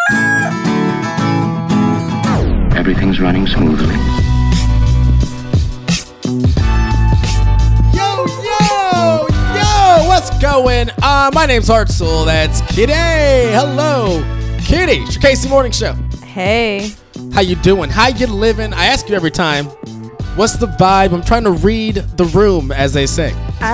Everything's running smoothly. Yo, what's going on? My name's Hartzell. That's Kitty. Hello, Kitty. It's your Casey Morning Show. Hey. How you doing? How you living? I ask you every time, what's the vibe? I'm trying to read the room, as they say.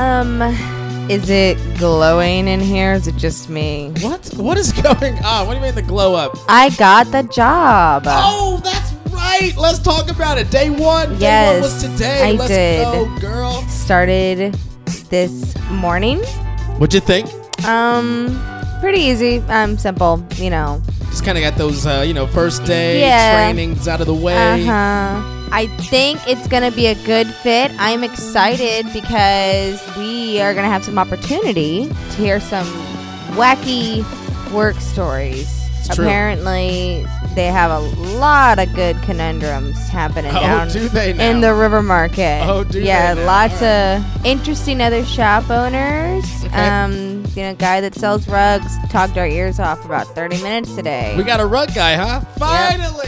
Is it glowing in here? Is it just me? What is going on? What do you mean the glow up? I got the job. Oh, that's right. Let's talk about it. Day one. Yes, Day one was today. I did. Go, girl. Started this morning. What'd you think? Pretty easy. Simple. Just kind of got those, first day trainings out of the way. I think it's going to be a good fit. I'm excited because we are going to have some opportunity to hear some wacky work stories. It's true. Apparently, they have a lot of good conundrums happening down do they now? in the River Market. Oh, do yeah, they now? lots of interesting other shop owners. Okay. Guy that sells rugs talked our ears off for about 30 minutes today. We got a rug guy, huh? Finally!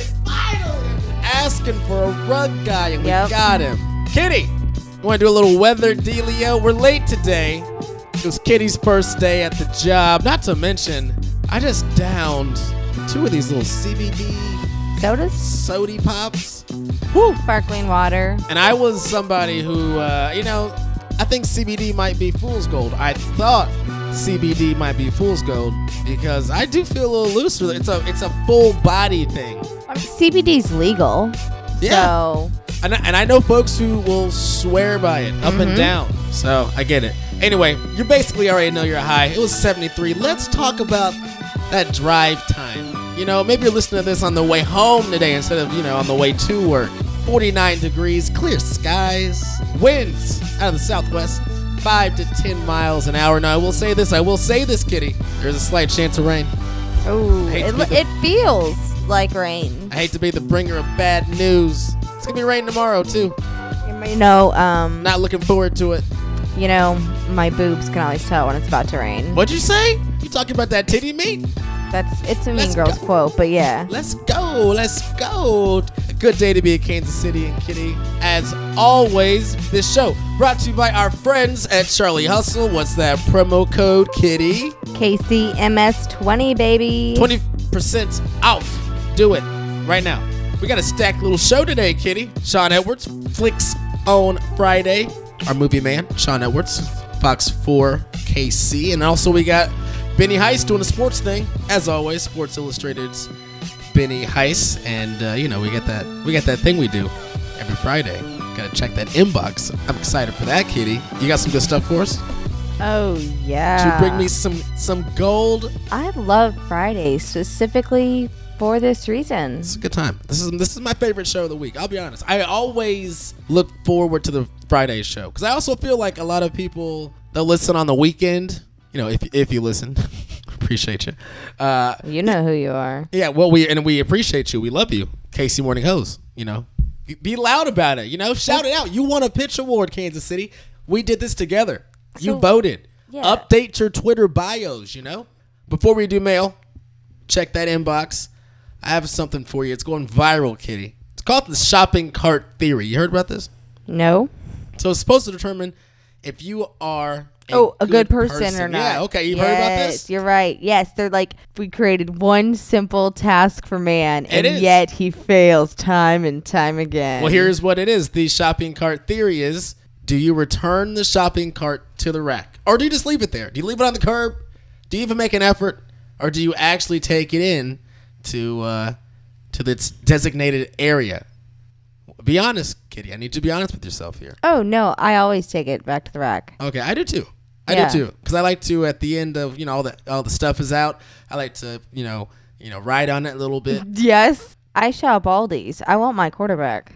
Asking for a rug guy, and we got him. Kitty, you want to do a little weather dealio? We're late today. It was Kitty's first day at the job. Not to mention, I just downed 2 of these little CBD sodas, sody pops. Woo. Sparkling water. And I was somebody who, I think CBD might be fool's gold. I thought CBD might be fool's gold because I do feel a little looser. It's a full body thing. CBD's legal. Yeah. So. And I know folks who will swear by it up and down. So I get it. Anyway, you basically already know you're high. It was 73. Let's talk about that drive time. Maybe you're listening to this on the way home today instead of, on the way to work. 49 degrees, clear skies, winds out of the southwest, 5 to 10 miles an hour. Now, I will say this, Kitty. There's a slight chance of rain. Oh, it feels like rain. I hate to be the bringer of bad news. It's going to be rain tomorrow, too. Not looking forward to it. My boobs can always tell when it's about to rain. What'd you say? You talking about that titty meat? It's a Mean Girls quote, but yeah. Let's go. A good day to be in Kansas City and Kitty. As always, this show brought to you by our friends at Charlie Hustle. What's that promo code, Kitty? KCMS20, baby. 20% off. Do it right now. We got a stacked little show today, Kitty. Sean Edwards, Flicks on Friday. Our movie man, Sean Edwards, Fox 4 KC. And also we got Benny Heiss doing a sports thing. As always, Sports Illustrated's Benny Heiss. And, we got that thing we do every Friday. Got to check that inbox. I'm excited for that, Kitty. You got some good stuff for us? Oh, yeah. Did you bring me some gold? I love Fridays, specifically for this reason. It's a good time. This is my favorite show of the week. I'll be honest. I always look forward to the Friday show because I also feel like a lot of people, they'll listen on the weekend. If you listen, appreciate you. You know who you are. Yeah, well, we appreciate you. We love you, Casey Morning Host. Be loud about it. Shout it out. You won a pitch award, Kansas City. We did this together. You voted. Yeah. Update your Twitter bios. Before we do mail, check that inbox. I have something for you. It's going viral, Kitty. It's called the shopping cart theory. You heard about this? No. So it's supposed to determine if you are a good person or not. Yeah, okay. You've heard about this? You're right. Yes, they're like, we created one simple task for man, and yet he fails time and time again. Well, here's what it is. The shopping cart theory is, do you return the shopping cart to the rack? Or do you just leave it there? Do you leave it on the curb? Do you even make an effort? Or do you actually take it in to its designated area? Be honest, Kitty. I need you to be honest with yourself here. Oh, no. I always take it back to the rack. Okay, I do too. I do too. Because I like to, at the end of, all the stuff is out, I like to, ride on it a little bit. Yes. I shop Aldi's. I want my quarterback.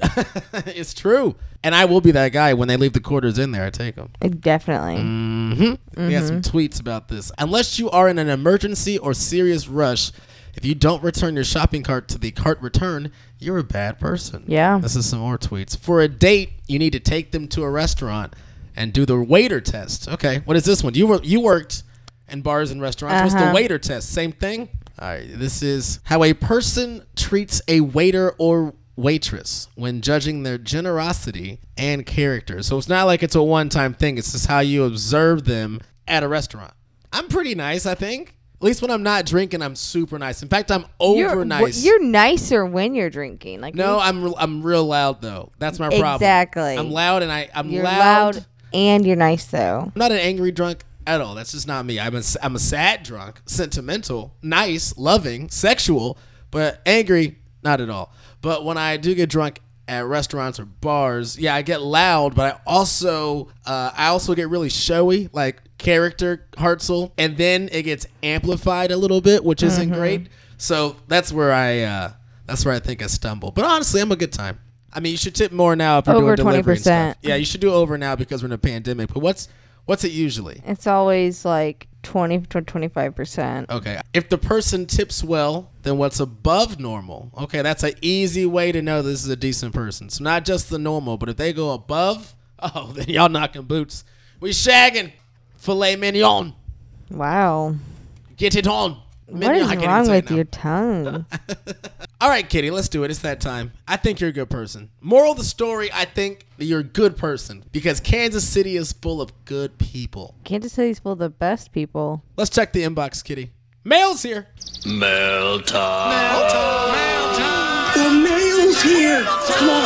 It's true. And I will be that guy. When they leave the quarters in there, I take them. Definitely. We got some tweets about this. Unless you are in an emergency or serious rush, if you don't return your shopping cart to the cart return, you're a bad person. Yeah. This is some more tweets. For a date, you need to take them to a restaurant and do the waiter test. Okay, what is this one? You worked in bars and restaurants. What's the waiter test? Same thing? All right, this is how a person treats a waiter or waitress when judging their generosity and character. So it's not like it's a one-time thing. It's just how you observe them at a restaurant. I'm pretty nice, I think. At least when I'm not drinking, I'm super nice. In fact, I'm over nice. You're nicer when you're drinking. Like no, I'm real loud though. That's my problem. Exactly. I'm loud and you're loud and you're nice though. I'm not an angry drunk at all. That's just not me. I'm a sad drunk, sentimental, nice, loving, sexual, but angry, not at all. But when I do get drunk at restaurants or bars, yeah, I get loud, but I also get really showy, like character Hartzell, and then it gets amplified a little bit, which isn't great. So that's where I think I stumble. But honestly, I'm a good time. I mean, you should tip more now if you're over doing delivery 20%. and stuff. Yeah, you should do over now because we're in a pandemic. But what's it usually? It's always like 20 to 25%. Okay. If the person tips well, then what's above normal? Okay, that's an easy way to know this is a decent person. So not just the normal, but if they go above, then y'all knocking boots. We shagging. Filet mignon. Wow. Get it on. What is wrong with your tongue? All right, Kitty, let's do it. It's that time. I think you're a good person. Moral of the story, I think that you're a good person because Kansas City is full of good people. Kansas City's full of the best people. Let's check the inbox, Kitty. Mail's here. Mail time. Mail time. Mail time. The mail's here. Come on.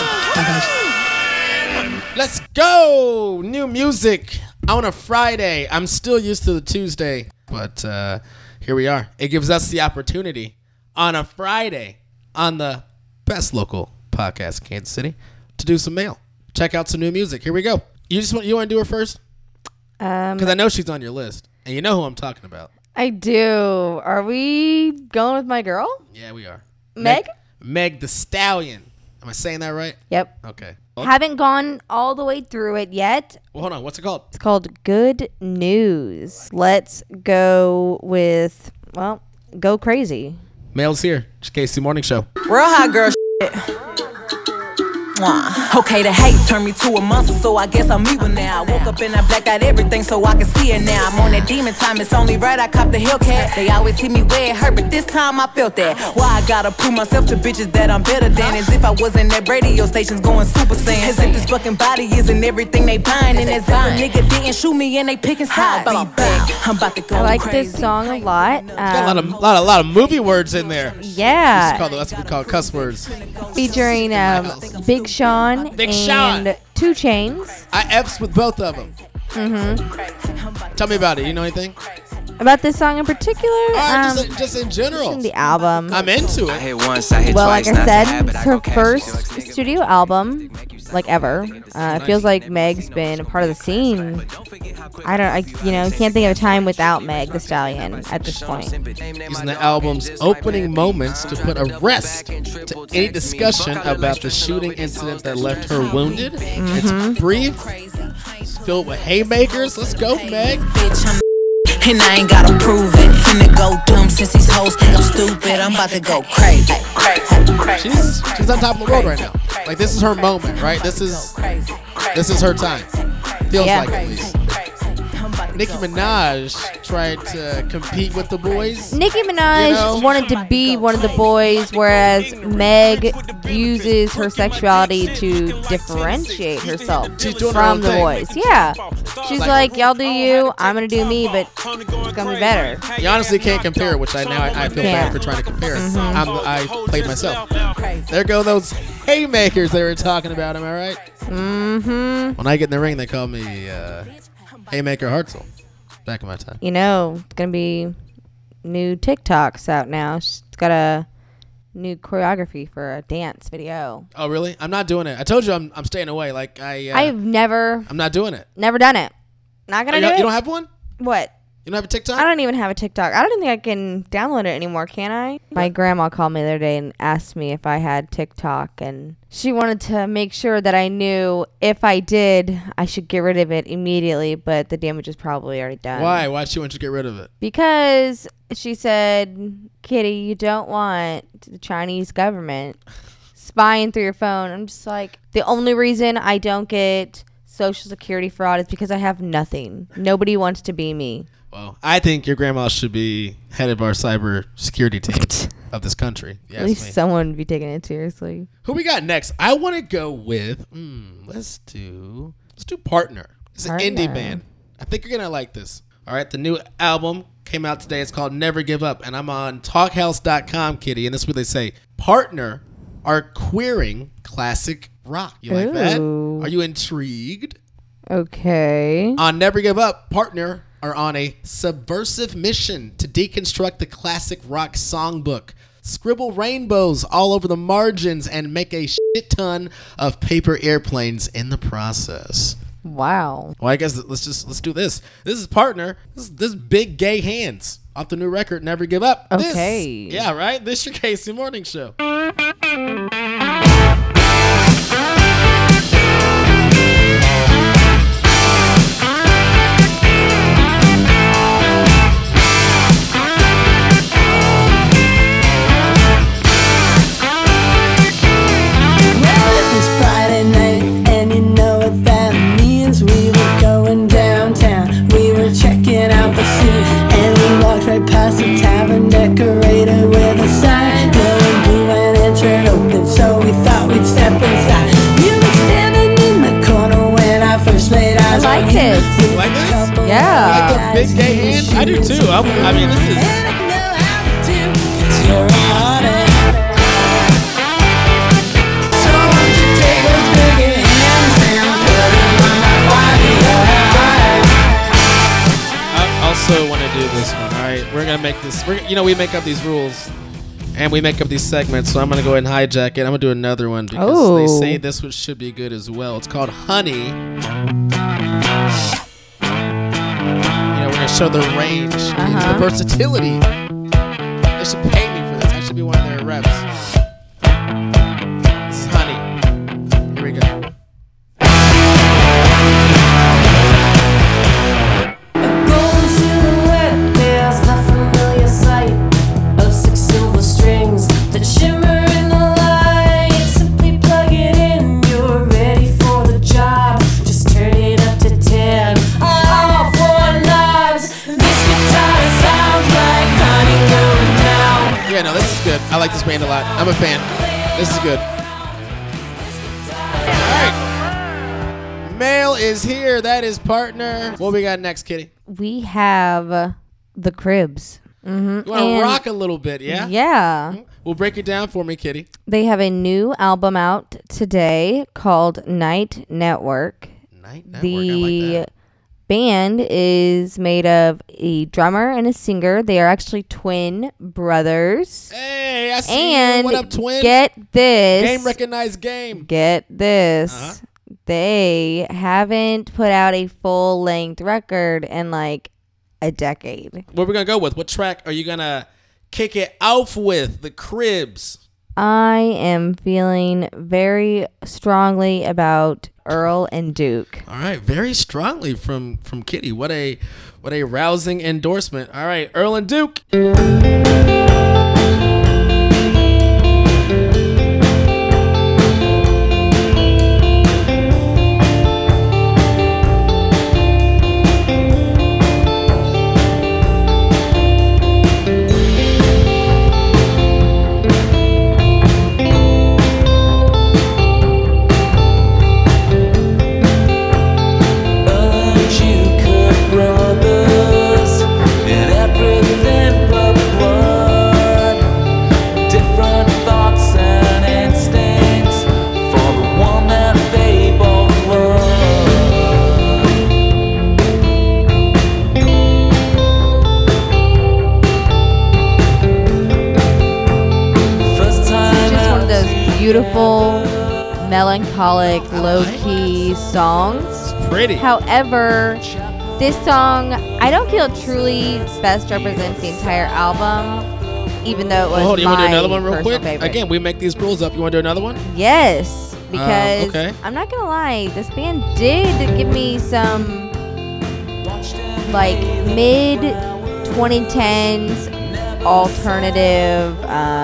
Let's go. New music on a Friday. I'm still used to the Tuesday, but here we are. It gives us the opportunity on a Friday on the best local podcast in Kansas City to do some mail. Check out some new music. Here we go. You want to do her first? Because I know she's on your list, and you know who I'm talking about. I do. Are we going with my girl? Yeah, we are. Meg? Meg the Stallion. Am I saying that right? Yep. Okay. Haven't gone all the way through it yet. Well, hold on. What's it called? It's called Good News. Let's go with, Go Crazy. Mail's here. It's KC Morning Show. Real hot girl shit. Okay, the hate turned me to a monster, so I guess I'm evil now. I woke up and I blacked out everything so I can see it now. I'm on that demon time, it's only right I cop the Hellcat. They always hit me where it hurt, but this time I felt that. Why I gotta prove myself to bitches that I'm better than? As if I wasn't at radio stations going super saiyan. As if this fucking body isn't everything they buying. And as if a nigga didn't shoot me and they picking sides. I'm about to go I like crazy. this song a lot. Got a lot of movie words in there. Yeah. That's what we call cuss words. Featuring Big Sean Big and Sean. 2 Chainz. I F's with both of them. Tell me about it. You know anything? About this song in particular? Just in general. The album. I'm into I it. hit once, I hit Well, twice. like I not said, a habit, it's I her go cash, first she likes studio album, like ever. It feels like Meg's been a part of the scene. I can't think of a time without Meg the Stallion at this point. Using the album's opening moments to put a rest to any discussion about the shooting incident that left her wounded. It's brief. It's filled with haymakers. Let's go, Meg. And I ain't gotta prove it. Finna go dumb since these hoes think I'm stupid. I'm about to go crazy. She's on top of the world right now. Like, this is her moment, right? This is her time. Feels like, at least. Nicki Minaj tried to compete with the boys. Nicki Minaj wanted to be one of the boys, whereas Meg uses her sexuality to differentiate herself from the boys. Yeah. She's like, y'all do you, I'm going to do me, but it's going to be better. You honestly can't compare, which I feel bad for trying to compare. I played myself. There go those haymakers they were talking about, am I right? When I get in the ring, they call me Haymaker Hartzell. Back in my time. It's going to be new TikToks out now. She's got a new choreography for a dance video. Oh, really? I'm not doing it. I told you I'm staying away. Like I'm not doing it. Never done it. Not going to do it. You don't have one? What? You don't have a TikTok? I don't even have a TikTok. I don't think I can download it anymore, can I? My grandma called me the other day and asked me if I had TikTok, and she wanted to make sure that I knew if I did, I should get rid of it immediately, but the damage is probably already done. Why? Why'd she want you to get rid of it? Because she said, Kitty, you don't want the Chinese government spying through your phone. I'm just like, the only reason I don't get Social Security fraud is because I have nothing. Nobody wants to be me. Well, I think your grandma should be head of our cyber security team of this country. At least someone would be taking it seriously. Who we got next? I want to go with let's do Partner. It's an indie band. I think you're gonna like this. All right, the new album came out today. It's called Never Give Up, and I'm on talkhouse.com, Kitty, and this is what they say. Partner are queering classic rock. You like that? Are you intrigued? Okay. On Never Give Up, Partner are on a subversive mission to deconstruct the classic rock songbook, scribble rainbows all over the margins, and make a shit ton of paper airplanes in the process. Wow. Well, I guess let's do this. This is Partner. This Big Gay Hands off the new record Never Give Up. Okay. Yeah, right? This your Casey Morning Show. Past the tavern decorated with a sign, glowing blue and entered open, so we thought we'd step inside. You were standing in the corner when I first laid eyes on you. It. You like this? Yeah. You like the Big Gay Hands? I do too. I mean, this is. So won't you take those big hands and put them on my body? I also want to do this one. All right, we're gonna make this. We make up these rules, and we make up these segments. So I'm gonna go ahead and hijack it. I'm gonna do another one because they say this one should be good as well. It's called Honey. We're gonna show the range, the versatility. They should pay me for this. I should be one of their reps. This is Honey. Here we go. I like this band a lot. I'm a fan. This is good. All right. Mail is here. That is Partner. What we got next, Kitty? We have the Cribs. Mm-hmm. You want to rock a little bit, yeah? Yeah. Mm-hmm. Well, break it down for me, Kitty. They have a new album out today called Night Network. Night Network. The I like that. band is made of a drummer and a singer. They are actually twin brothers. Hey, I see you. What up, twin? Get this. Game recognized game. Get this. They haven't put out a full-length record in like a decade. What are we going to go with? What track are you going to kick it off with? The Cribs. I am feeling very strongly about Earl and Duke. All right, very strongly from Kitty. What a rousing endorsement. All right, Earl and Duke. Beautiful, melancholic, low-key songs. Pretty. However, this song, I don't feel truly best represents the entire album, even though it was Hold on, you want to do another one real personal quick? favorite. Again, we make these rules up. You want to do another one? Yes, because okay. I'm not going to lie, this band did give me some, like, mid-2010s alternative,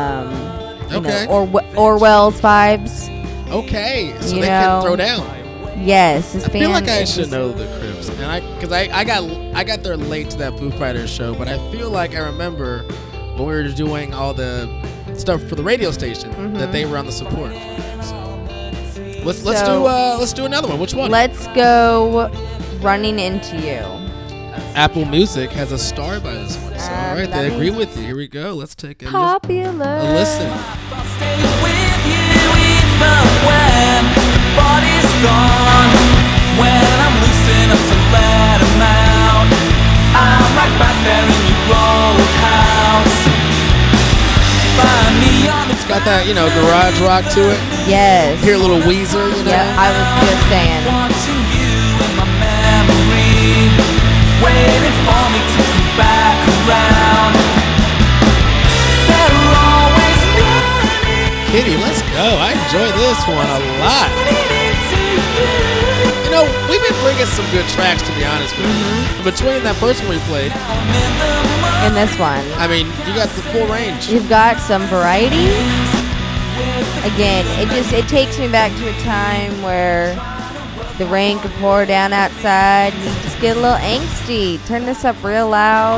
Orwell's vibes. Okay, so you they know, can throw down. Yes, this I band. feel like I should know the Cribs. slaps. And because I got there late to that Foo Fighters show, but I feel like I remember when we were doing all the stuff for the radio station that they were on the support. So let's do another one. Which one? Let's go Running Into You. Apple Music has a star by this one. So all right, they agree with you. Here we go. Let's take a listen. Stay with you even when body's gone. When I'm loosened up to let 'em out, I'm right back there in your old house. Find me on the It's got that, garage rock to it. Yes. Hear a little Weezer, Yeah, I was just saying. watching you in my memory, waiting for me to come back around. They're always running Kitty, let's go. I enjoy this one a lot. into you. We've been bringing some good tracks, to be honest with you. Between that first one we played, In this one. I mean, you got the full range. You've got some variety. Again, it takes me back to a time where the rain could pour down outside and you just get a little angsty. Turn this up real loud.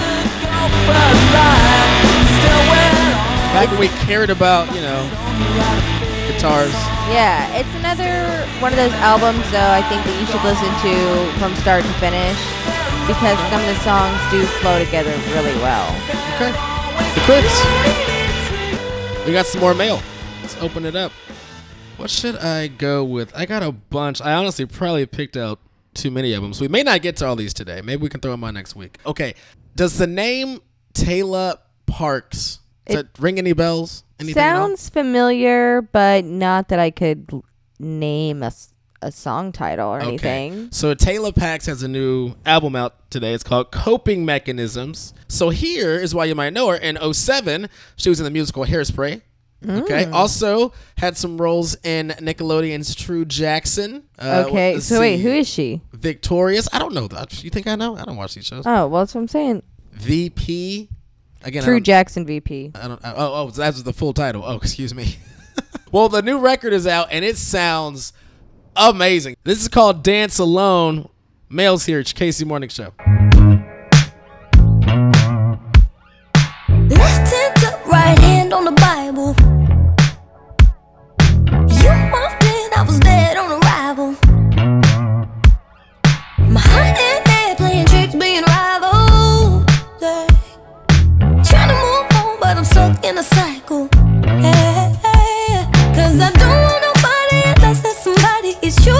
Back when we cared about, guitars. Yeah, it's another one of those albums, though, I think that you should listen to from start to finish because some of the songs do flow together really well. Okay. The Crips. We got some more mail. Let's open it up. What should I go with? I got a bunch. I honestly probably picked out too many of them, so we may not get to all these today. Maybe we can throw them on next week. Okay. Does the name Taylor Parks, does it ring any bells? Anything at all? Sounds familiar, but not that I could name a song title or anything. So Taylor Parks has a new album out today. It's called Coping Mechanisms. So here is why you might know her. In 2007, she was in the musical Hairspray. Okay. Also had some roles in Nickelodeon's True Jackson. Okay. So wait, who is she? Victorious. I don't know that. You think I know? I don't watch these shows. Oh, well, that's what I'm saying. VP. Again, True Jackson VP. I don't. Oh, that was the full title. Oh, excuse me. Well, the new record is out and it sounds amazing. This is called Dance Alone. Mail's here. It's Casey Morning Show. Left hand to right hand on the Bible. You walked in, I was dead on arrival. My heart and head playing tricks, being rival. Yeah. Trying to move on, but I'm stuck in a cycle. Yeah. Cause I don't want nobody unless that somebody is you.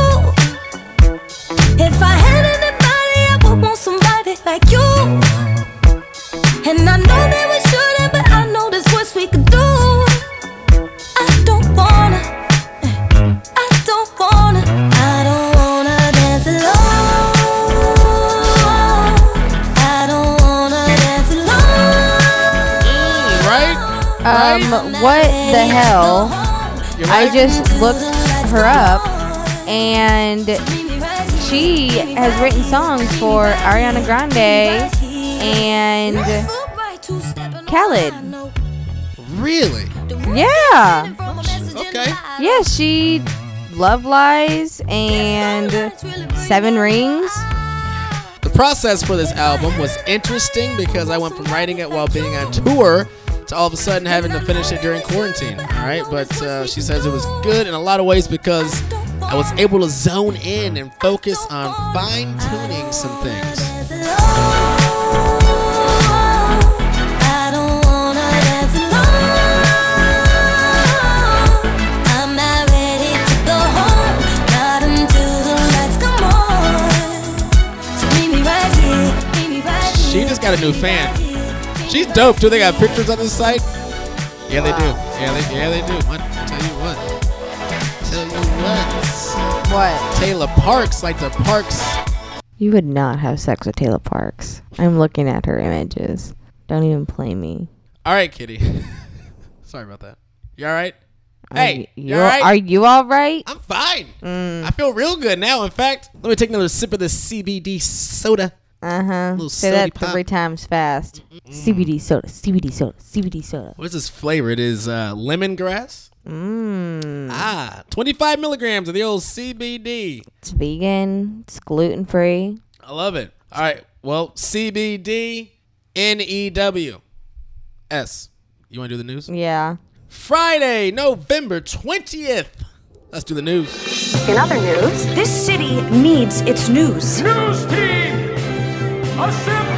If I had anybody, I would want somebody like you. And I know that we shouldn't, but I know there's what we could do. I don't wanna dance alone. I don't wanna dance alone. Right? What the hell? You're I right. just looked her up, and she has written songs for Ariana Grande and Khaled. Really? Yeah. Okay. Yeah, she Love Lies and Seven Rings. The process for this album was interesting because I went from writing it while being on tour to all of a sudden having to finish it during quarantine. All right, but she says it was good in a lot of ways because I was able to zone in and focus on fine-tuning some things. I don't wanna dance alone. I'm not ready to go home, not until the lights come on. So meet me right here, meet me right here. She just got a new fan. She's dope too. They got pictures on this site. Yeah, they do. Yeah, they do. What? Tell you what. What? Taylor Parks, like the Parks. You would not have sex with Taylor Parks. I'm looking at her images. Don't even play me. All right, Kitty. Sorry about that. You all right? Hey, you all Are right? you all right? I'm fine. I feel real good now. In fact, let me take another sip of this CBD soda. Little Say that sody pop. 3 times fast. CBD soda, CBD soda, CBD soda. What is this flavor? It is lemongrass. Mmm. 25 milligrams of the old CBD. It's vegan. It's gluten free. I love it. All right. Well, CBD, NEWS. You want to do the news? Yeah. Friday, November 20th. Let's do the news. In other news, this city needs its news. News team, assemble!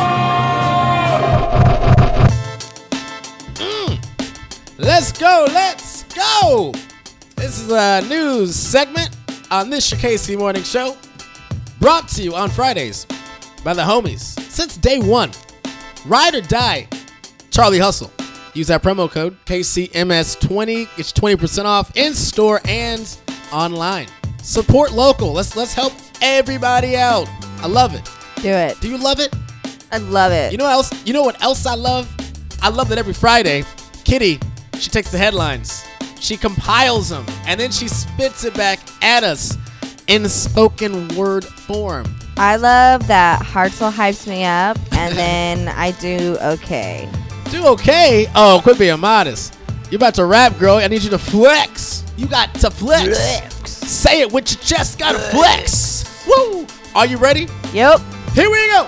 Let's go. Let's go. This is a news segment on this your KC Morning Show. Brought to you on Fridays by the homies since day one. Ride or die, Charlie Hustle. Use that promo code KCMS20. Get you 20% off in store and online. Support local. Let's help everybody out. I love it. Do it. Do you love it? I love it. You know what else? You know what else I love? I love that every Friday, Kitty, she takes the headlines, she compiles them, and then she spits it back at us in spoken word form. I love that Hartzell hypes me up, and then I do okay. Do okay? Oh, quit being modest. You about to rap, girl. I need you to flex. You got to flex. Say it with your chest. Gotta flex. Woo! Are you ready? Yep. Here we go.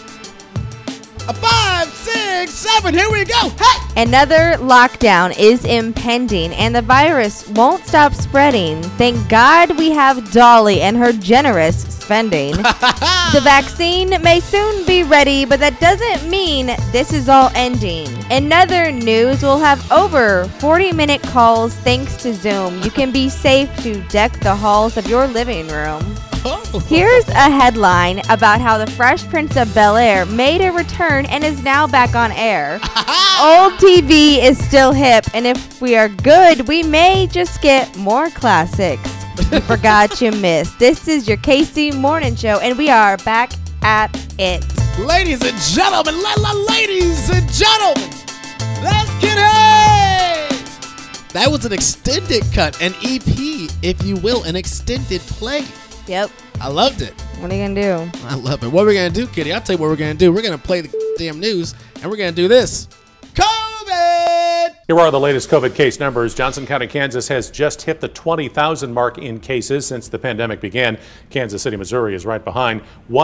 A 5, 6, 7. Here we go. Hey! Another lockdown is impending, and the virus won't stop spreading. Thank God we have Dolly and her generous spending. The vaccine may soon be ready, but that doesn't mean this is all ending. In other news, we'll have over 40-minute calls thanks to Zoom. You can be safe to deck the halls of your living room. Here's a headline about how the Fresh Prince of Bel-Air made a return and is now back on air. Old TV is still hip, and if we are good, we may just get more classics you forgot you missed. This is your KC Morning Show, and we are back at it. Ladies and gentlemen, ladies and gentlemen, let's get it! That was an extended cut, an EP, if you will, an extended play. Yep. I loved it. What are you going to do? I love it. What are we going to do, Kitty? I'll tell you what we're going to do. We're going to play the damn news, and we're going to do this. COVID! Here are the latest COVID case numbers. Johnson County, Kansas has just hit the 20,000 mark in cases since the pandemic began. Kansas City, Missouri is right behind.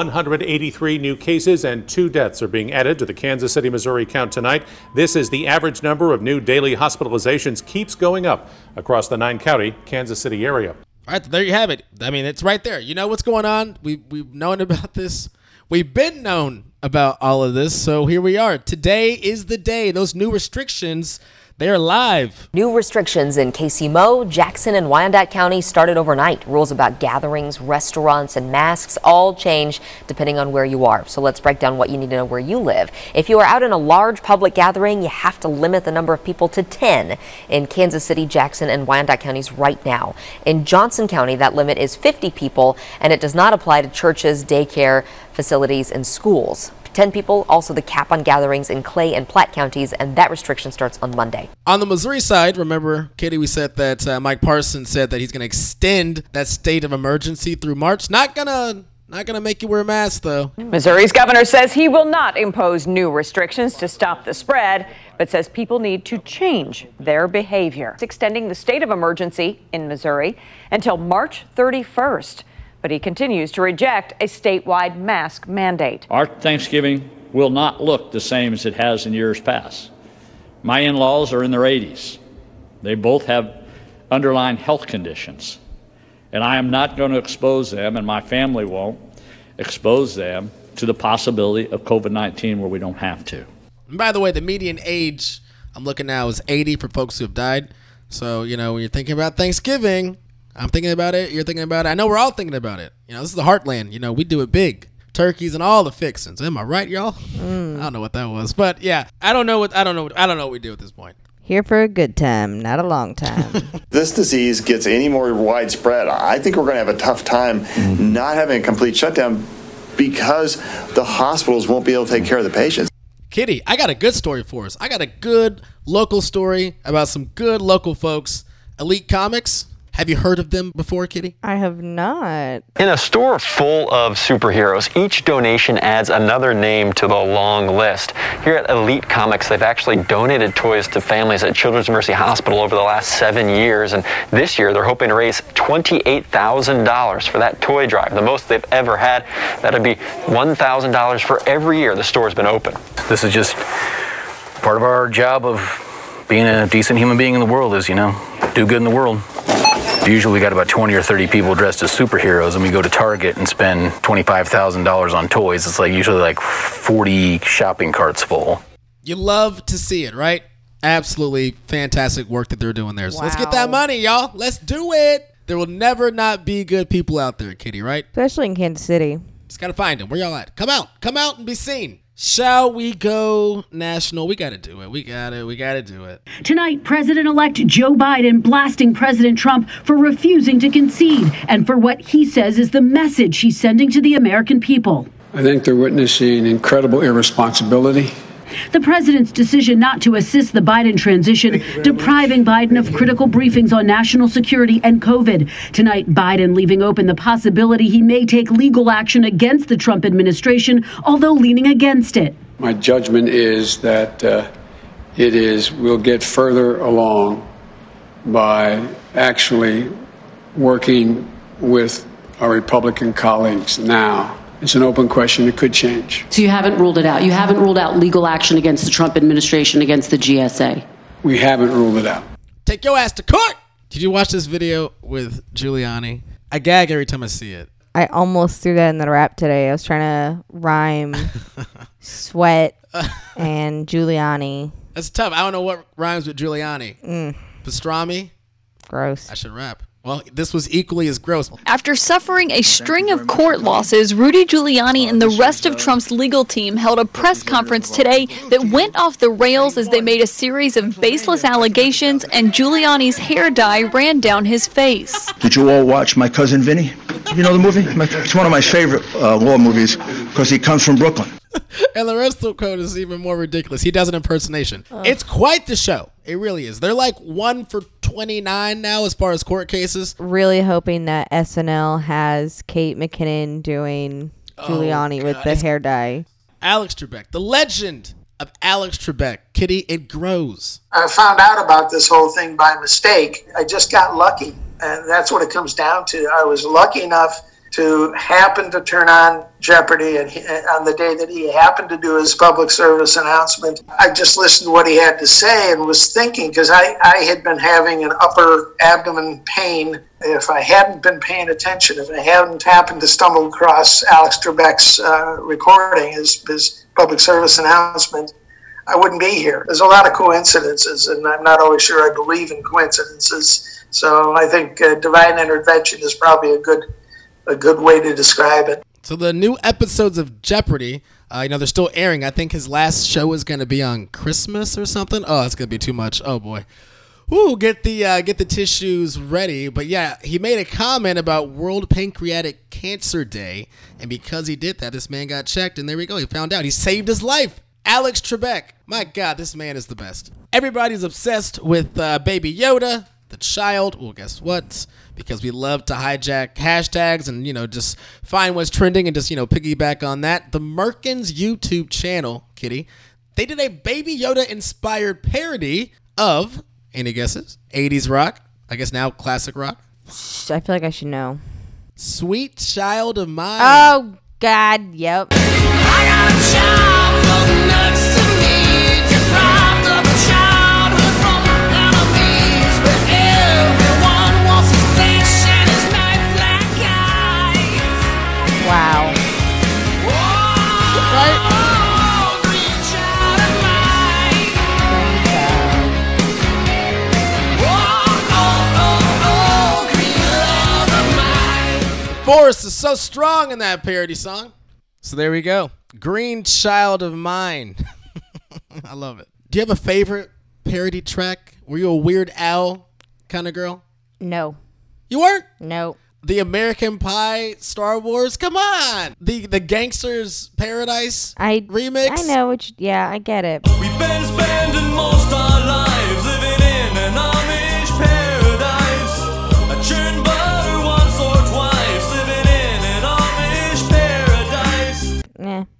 183 new cases and 2 deaths are being added to the Kansas City, Missouri count tonight. This is the average number of new daily hospitalizations keeps going up across the 9-county Kansas City area. All right, there you have it. I mean, it's right there. You know what's going on. We've known about this. We've been known about all of this, so here we are. Today is the day. Those new restrictions, they're live. New restrictions in KC-Mo, Jackson, and Wyandotte County started overnight. Rules about gatherings, restaurants, and masks all change depending on where you are. So let's break down what you need to know where you live. If you are out in a large public gathering, you have to limit the number of people to 10 in Kansas City, Jackson, and Wyandotte counties right now. In Johnson County, that limit is 50 people, and it does not apply to churches, daycare, facilities, and schools. 10 people, also the cap on gatherings in Clay and Platte counties, and that restriction starts on Monday. On the Missouri side, remember, Kitty, we said that Mike Parsons said that he's going to extend that state of emergency through March. Not gonna make you wear a mask, though. Missouri's governor says he will not impose new restrictions to stop the spread, but says people need to change their behavior. It's extending the state of emergency in Missouri until March 31st. But he continues to reject a statewide mask mandate. Our Thanksgiving will not look the same as it has in years past. My in-laws are in their 80s. They both have underlying health conditions. And I am not going to expose them, and my family won't expose them to the possibility of COVID-19 where we don't have to. And by the way, the median age I'm looking now is 80 for folks who have died. So, you know, when you're thinking about Thanksgiving, I'm thinking about it. You're thinking about it. I know we're all thinking about it. You know, this is the heartland. You know, we do it big. Turkeys and all the fixings. Am I right, y'all? I don't know what that was, but yeah, I don't know what we do at this point. Here for a good time, not a long time. This disease gets any more widespread, I think we're going to have a tough time not having a complete shutdown because the hospitals won't be able to take care of the patients. Kitty, I got a good story for us. I got a good local story about some good local folks. Elite Comics. Have you heard of them before, Kitty? I have not. In a store full of superheroes, each donation adds another name to the long list. Here at Elite Comics, they've actually donated toys to families at Children's Mercy Hospital over the last 7 years, and this year they're hoping to raise $28,000 for that toy drive, the most they've ever had. That'd be $1,000 for every year the store's been open. This is just part of our job of being a decent human being in the world is, do good in the world. Usually we got about 20 or 30 people dressed as superheroes, and we go to Target and spend $25,000 on toys. It's usually like 40 shopping carts full. You love to see it, right? Absolutely fantastic work that they're doing there. So let's get that money, y'all. Let's do it. There will never not be good people out there, Kitty, right? Especially in Kansas City. Just got to find them. Where y'all at? Come out and be seen. Shall we go national? We got to do it. We got to do it. Tonight, President-elect Joe Biden blasting President Trump for refusing to concede and for what he says is the message he's sending to the American people. I think they're witnessing incredible irresponsibility. The president's decision not to assist the Biden transition, depriving Biden of critical briefings on national security and COVID. Tonight, Biden leaving open the possibility he may take legal action against the Trump administration, although leaning against it. My judgment is that we'll get further along by actually working with our Republican colleagues now. It's an open question. It could change. So you haven't ruled it out? You haven't ruled out legal action against the Trump administration, against the GSA? We haven't ruled it out. Take your ass to court! Did you watch this video with Giuliani? I gag every time I see it. I almost threw that in the rap today. I was trying to rhyme sweat and Giuliani. That's tough. I don't know what rhymes with Giuliani. Pastrami? Gross. I should rap. Well, this was equally as gross. After suffering a string of court losses, Rudy Giuliani and the rest of Trump's legal team held a press conference today that went off the rails as they made a series of baseless allegations and Giuliani's hair dye ran down his face. Did you all watch My Cousin Vinny? You know the movie? It's one of my favorite war movies because he comes from Brooklyn. And the rest of the code is even more ridiculous. He does an impersonation. It's quite the show. It really is. They're like 1 for 29 now as far as court cases. Really hoping that SNL has Kate McKinnon doing Giuliani with the hair dye. Alex Trebek, the legend of Alex Trebek. Kitty, it grows. I found out about this whole thing by mistake. I just got lucky. And that's what it comes down to. I was lucky enough to happen to turn on Jeopardy and on the day that he happened to do his public service announcement. I just listened to what he had to say and was thinking, because I had been having an upper abdomen pain. If I hadn't been paying attention, if I hadn't happened to stumble across Alex Trebek's recording, his public service announcement, I wouldn't be here. There's a lot of coincidences, and I'm not always sure I believe in coincidences. So I think divine intervention is probably a good way to describe it. So the new episodes of Jeopardy, they're still airing. I think his last show is going to be on Christmas or something. Oh, it's going to be too much. Oh boy. Ooh, get the tissues ready. But yeah, he made a comment about World Pancreatic Cancer Day, and because he did that, this man got checked, and there we go. He found out. He saved his life. Alex Trebek. My God, this man is the best. Everybody's obsessed with Baby Yoda, the child. Well, guess what? Because we love to hijack hashtags and, just find what's trending and just, piggyback on that. The Merkins YouTube channel, Kitty, they did a Baby Yoda inspired parody of, any guesses? 80s rock. I guess now classic rock. I feel like I should know. Sweet Child of Mine. Oh, God. Yep. I got a child floating next to me, deprived of a childhood from enemies, but everyone wants his flesh and his night black eyes. Wow. Force is so strong in that parody song. So there we go. Green Child of Mine. I love it. Do you have a favorite parody track? Were you a Weird Al kind of girl? No. You weren't? No. The American Pie Star Wars? Come on. The Gangster's Paradise remix? I know. I get it. We've been spending most our lives living in an Amish paradise. A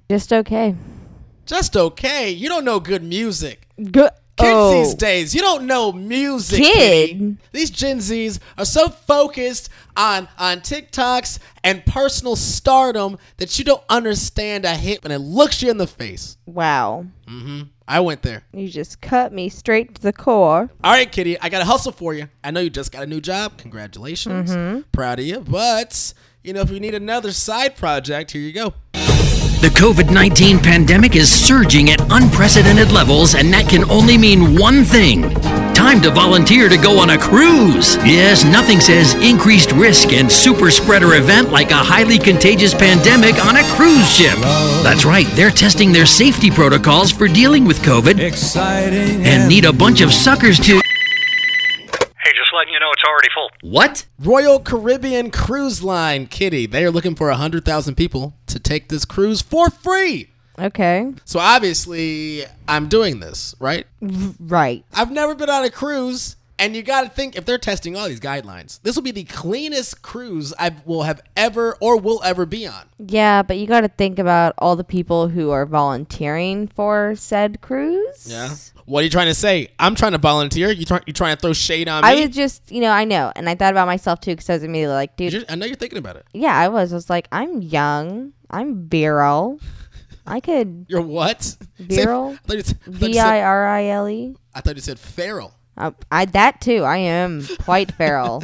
Just okay. Just okay. You don't know good music. Good. Kids these days, you don't know music. Kid. These Gen Zs are so focused on TikToks and personal stardom that you don't understand a hit when it looks you in the face. Wow. I went there. You just cut me straight to the core. All right, Kitty, I got a hustle for you. I know you just got a new job. Congratulations. Proud of you. But, if you need another side project, here you go. The COVID-19 pandemic is surging at unprecedented levels, and that can only mean one thing. Time to volunteer to go on a cruise. Yes, nothing says increased risk and super spreader event like a highly contagious pandemic on a cruise ship. That's right, they're testing their safety protocols for dealing with COVID. Exciting and need a bunch of suckers to... Hey, just letting you know it's already full. What? Royal Caribbean Cruise Line, Kitty. They are looking for 100,000 people to take this cruise for free. Okay. So obviously, I'm doing this, right? Right. I've never been on a cruise, and you got to think, if they're testing all these guidelines, this will be the cleanest cruise I will have ever or will ever be on. Yeah, but you got to think about all the people who are volunteering for said cruise. Yeah. What are you trying to say? I'm trying to volunteer. You trying to throw shade on me? I was just, I know. And I thought about myself, too, because I was immediately like, dude. I know you're thinking about it. Yeah, I was. I was like, I'm young. I'm virile. I could. You're what? Virile? VIRILE? I thought you said feral. That, too. I am quite feral.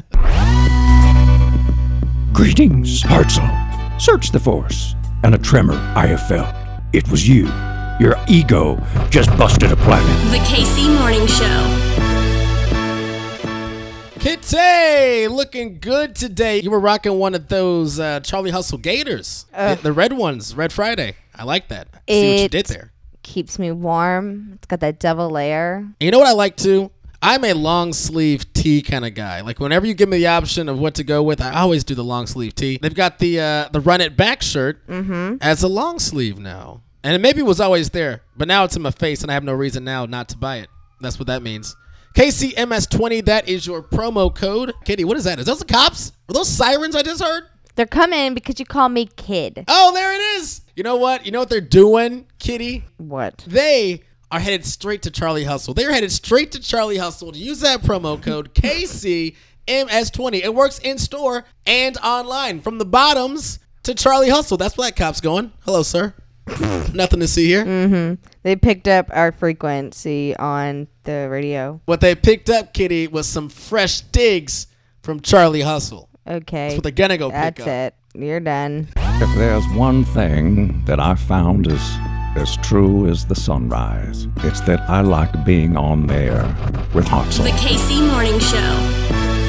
Greetings, Hartzell. Search the Force. And a tremor I have felt. It was you. Your ego just busted a planet. The KC Morning Show. Kitty, looking good today. You were rocking one of those Charlie Hustle Gators. The red ones, Red Friday. I like that. See what you did there. Keeps me warm. It's got that double layer. And you know what I like too? I'm a long sleeve tee kind of guy. Like whenever you give me the option of what to go with, I always do the long sleeve tee. They've got the Run It Back shirt as a long sleeve now. And it maybe was always there, but now it's in my face and I have no reason now not to buy it. That's what that means. KCMS20, that is your promo code. Kitty, what is that? Is those the cops? Were those sirens I just heard? They're coming because you call me kid. Oh, there it is. You know what? You know what they're doing, Kitty? What? They are headed straight to Charlie Hustle. They're headed straight to Charlie Hustle to use that promo code KCMS20. It works in store and online. From the bottoms to Charlie Hustle. That's where that cop's going. Hello, sir. Nothing to see here. They picked up our frequency on the radio. What they picked up, Kitty, was some fresh digs from Charlie Hustle. Okay. That's what they're gonna go pick up. That's it. You're done. If there's one thing that I found is as true as the sunrise, it's that I like being on there with Hartzell. The KC Morning Show.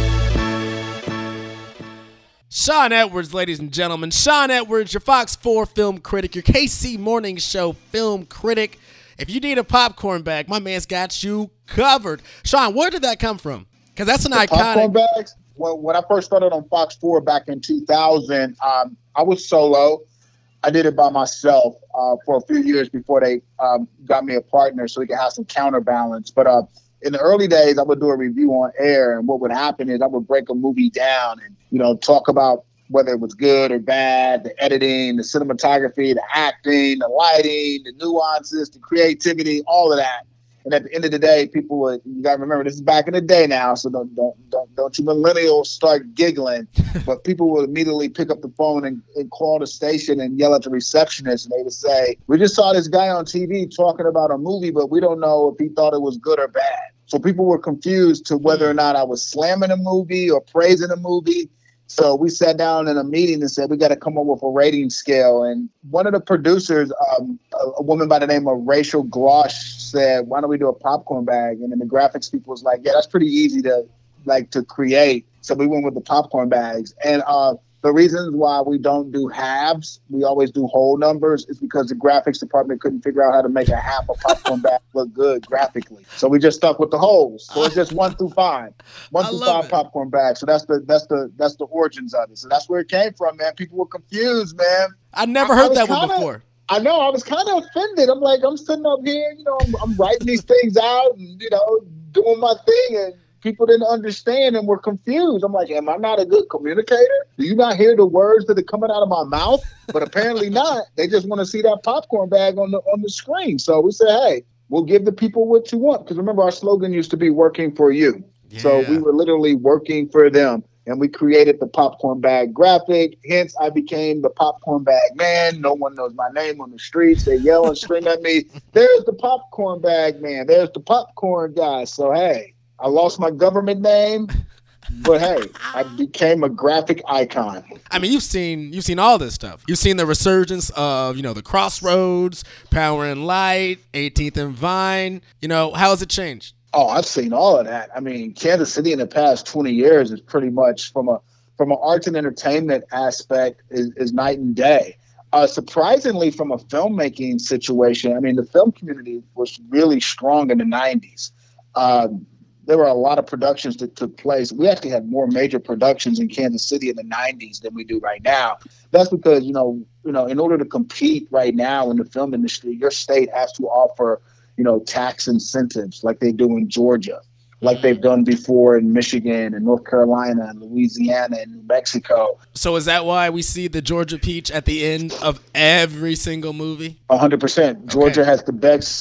Sean Edwards, ladies and gentlemen. Sean Edwards, your Fox 4 film critic, your KC Morning Show film critic. If you need a popcorn bag, my man's got you covered. Sean, where did that come from? Because that's an iconic... Popcorn bags? Well, when I first started on Fox 4 back in 2000, I was solo. I did it by myself for a few years before they got me a partner so we could have some counterbalance. But in the early days, I would do a review on air, and what would happen is I would break a movie down and, talk about whether it was good or bad, the editing, the cinematography, the acting, the lighting, the nuances, the creativity, all of that. And at the end of the day, you got to remember, this is back in the day now, so don't you millennials start giggling. But people would immediately pick up the phone and call the station and yell at the receptionist, and they would say, we just saw this guy on TV talking about a movie, but we don't know if he thought it was good or bad. So people were confused to whether or not I was slamming a movie or praising a movie. So we sat down in a meeting and said, we got to come up with a rating scale. And one of the producers, a woman by the name of Rachel Grosh, said, why don't we do a popcorn bag? And then the graphics people was like, yeah, that's pretty easy to create. So we went with the popcorn bags. And the reasons why we don't do halves, we always do whole numbers, is because the graphics department couldn't figure out how to make a half a popcorn bag look good graphically. So we just stuck with the wholes. So it's just 1 through 5. 1 through 5 popcorn bags. So that's the origins of it. So that's where it came from, man. People were confused, man. I never heard that one before. I know. I was kind of offended. I'm like, I'm sitting up here, I'm writing these things out and, doing my thing. And people didn't understand and were confused. I'm like, am I not a good communicator? Do you not hear the words that are coming out of my mouth? But apparently not. They just want to see that popcorn bag on the screen. So we said, hey, we'll give the people what you want. Because remember, our slogan used to be working for you. Yeah. So we were literally working for them. And we created the popcorn bag graphic. Hence, I became the popcorn bag man. No one knows my name on the streets. They yell and scream at me. There's the popcorn bag man. There's the popcorn guy. So, hey, I lost my government name. But, hey, I became a graphic icon. I mean, you've seen all this stuff. You've seen the resurgence of, the Crossroads, Power and Light, 18th and Vine. How has it changed? Oh, I've seen all of that. I mean, Kansas City in the past 20 years is pretty much from an arts and entertainment aspect is night and day. Surprisingly, from a filmmaking situation, I mean, the film community was really strong in the 90s. There were a lot of productions that took place. We actually had more major productions in Kansas City in the 90s than we do right now. That's because, in order to compete right now in the film industry, your state has to offer tax incentives like they do in Georgia, like they've done before in Michigan and North Carolina and Louisiana and New Mexico. So is that why we see the Georgia peach at the end of every single movie? 100%. Georgia has the